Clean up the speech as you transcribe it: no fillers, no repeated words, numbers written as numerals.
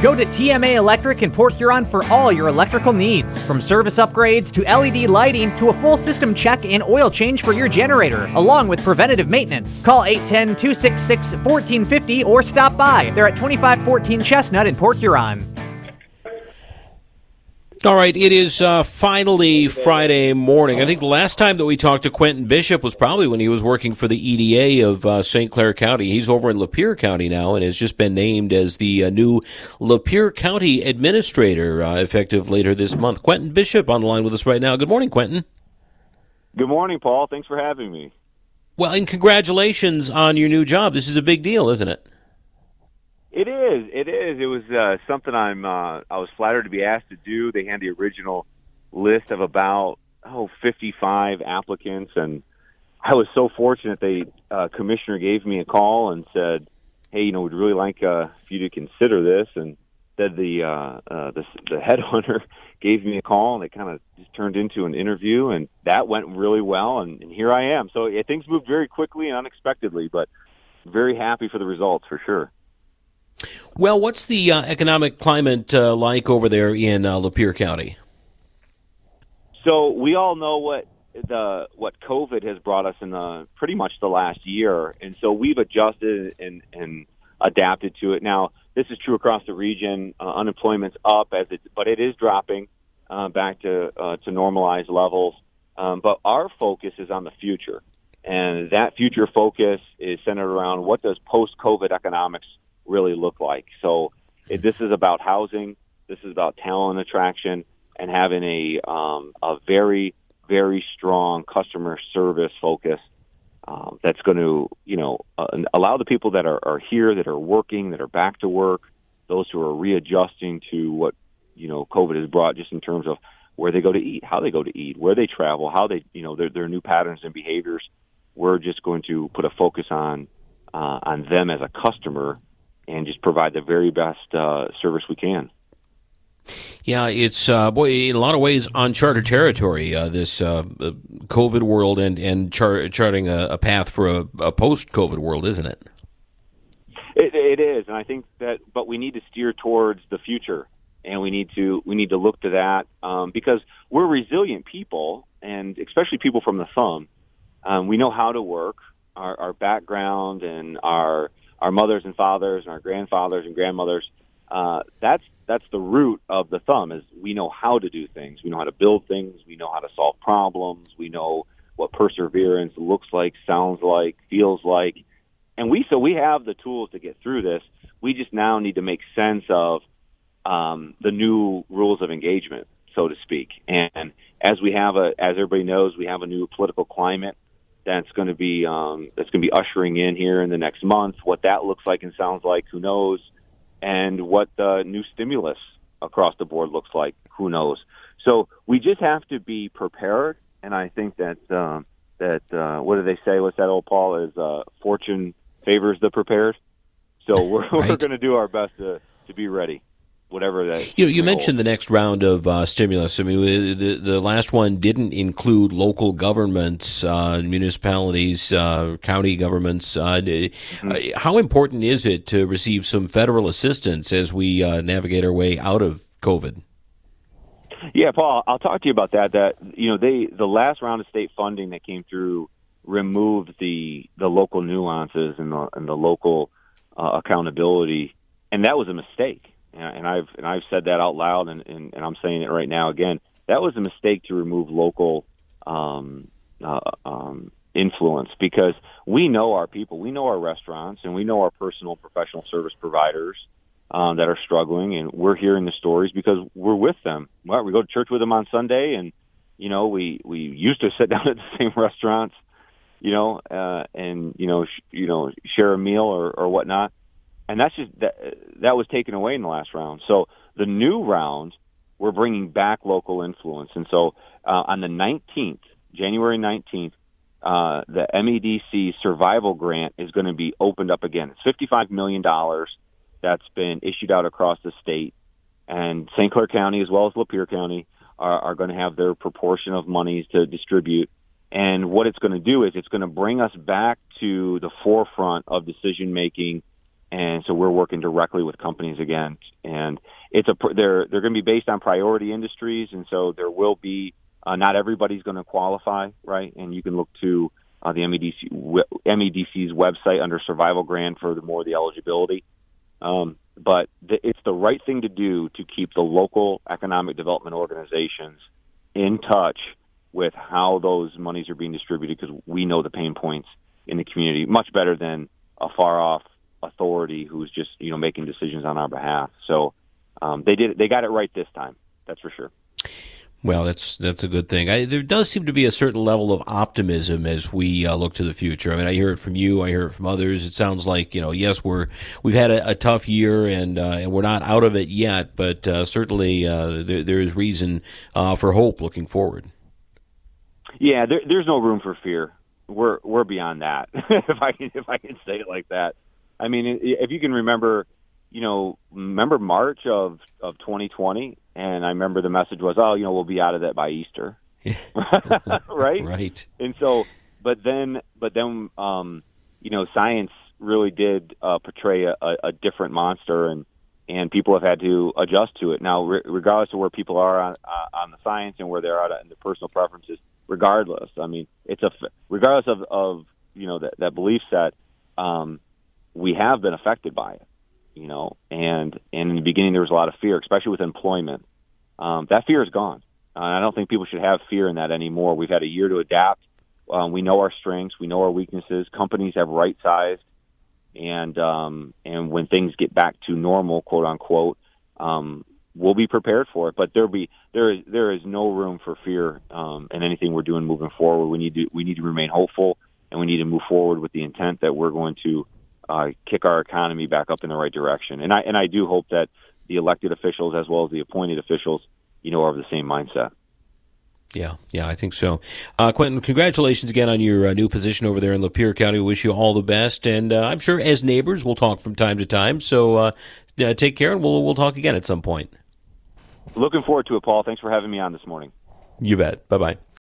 Go to TMA Electric in Port Huron for all your electrical needs. From service upgrades to LED lighting to a full system check and oil change for your generator, along with preventative maintenance. Call 810-266-1450 or stop by. They're at 2514 Chestnut in Port Huron. All right, it is finally Friday morning. I think the last time that we talked to Quentin Bishop was probably when he was working for the EDA of St. Clair County. He's over in Lapeer County now and has just been named as the new Lapeer County Administrator effective later this month. Quentin Bishop on the line with us right now. Good morning, Quentin. Good morning, Paul. Thanks for having me. Well, and congratulations on your new job. This is a big deal, isn't it? It is. It was something I was flattered to be asked to do. They had the original list of about 55 applicants, and I was so fortunate. Commissioner gave me a call and said, "Hey, we'd really like for you to consider this." And then the headhunter gave me a call, and it kind of just turned into an interview, and that went really well. And here I am. So things moved very quickly and unexpectedly, but very happy for the results for sure. Well, what's the economic climate like over there in Lapeer County? So we all know what COVID has brought us in pretty much the last year, and so we've adjusted and adapted to it. Now, this is true across the region. Unemployment's up but it is dropping back to normalized levels. But our focus is on the future, and that future focus is centered around what does post-COVID economics really look like. So this is about housing, this is about talent attraction, and having a very, very strong customer service focus that's going to allow the people that are here, that are working, that are back to work, those who are readjusting to what COVID has brought, just in terms of where they go to eat, how they go to eat, where they travel, how they their new patterns and behaviors. We're just going to put a focus on them as a customer and just provide the very best service we can. Yeah, it's in a lot of ways uncharted territory. This COVID world and charting a path for a post-COVID world, isn't it? It is, and I think that. But we need to steer towards the future, and we need to look to that because we're resilient people, and especially people from the thumb. We know how to work. Our background and our mothers and fathers and our grandfathers and grandmothers, that's the root of the thumb, is we know how to do things. We know how to build things. We know how to solve problems. We know what perseverance looks like, sounds like, feels like. And we have the tools to get through this. We just now need to make sense of the new rules of engagement, so to speak. And as everybody knows, we have a new political climate that's going to be ushering in here in the next month. What that looks like and sounds like, who knows? And what the new stimulus across the board looks like, who knows? So we just have to be prepared. And I think that what do they say? What's that, old Paul? Is fortune favors the prepared. So we're going to do our best to be ready. Whatever that you mentioned the next round of stimulus. I mean, the last one didn't include local governments, municipalities, county governments. How important is it to receive some federal assistance as we navigate our way out of COVID? Yeah, Paul, I'll talk to you about that. The last round of state funding that came through removed the local nuances and the local accountability, and that was a mistake. And I've said that out loud, and I'm saying it right now again. That was a mistake to remove local influence, because we know our people, we know our restaurants, and we know our personal and professional service providers that are struggling, and we're hearing the stories because we're with them. Well, we go to church with them on Sunday, and we used to sit down at the same restaurants, and share a meal or whatnot. And that's just that was taken away in the last round. So the new round, we're bringing back local influence. And so on the 19th, January 19th, the MEDC Survival Grant is going to be opened up again. It's $55 million that's been issued out across the state. And St. Clair County, as well as Lapeer County, are going to have their proportion of monies to distribute. And what it's going to do is it's going to bring us back to the forefront of decision-making And so we're working directly with companies again, and they're going to be based on priority industries, and so there will be not everybody's going to qualify, right? And you can look to the MEDC's website under Survival Grant for the eligibility. But it's the right thing to do to keep the local economic development organizations in touch with how those monies are being distributed, because we know the pain points in the community much better than a far off authority who's just making decisions on our behalf. So they got it right this time, that's for sure. Well, that's a good thing. There does seem to be a certain level of optimism as we look to the future. I mean, I hear it from you, I hear it from others. It sounds like yes, we've had a tough year and we're not out of it yet, but certainly there is reason for hope looking forward. Yeah, there's no room for fear. We're beyond that. if I can say it like that. I mean, if you can remember March of 2020. And I remember the message was, we'll be out of that by Easter, right? Right. And so, but then, science really did portray a different monster, and people have had to adjust to it. Now, regardless of where people are on the science and where they're at in their personal preferences, regardless, I mean, regardless of that belief set, we have been affected by it. And in the beginning there was a lot of fear, especially with employment. That fear is gone. I don't think people should have fear in that anymore. We've had a year to adapt. We know our strengths. We know our weaknesses. Companies have right-sized. And when things get back to normal, quote unquote, we'll be prepared for it. But there is no room for fear in anything we're doing moving forward. We need to remain hopeful, and we need to move forward with the intent that we're going to kick our economy back up in the right direction. And I do hope that the elected officials as well as the appointed officials, are of the same mindset. Yeah, I think so. Quentin, congratulations again on your new position over there in Lapeer County. We wish you all the best, and I'm sure as neighbors we'll talk from time to time. So take care, and we'll talk again at some point. Looking forward to it, Paul. Thanks for having me on this morning. You bet. Bye-bye.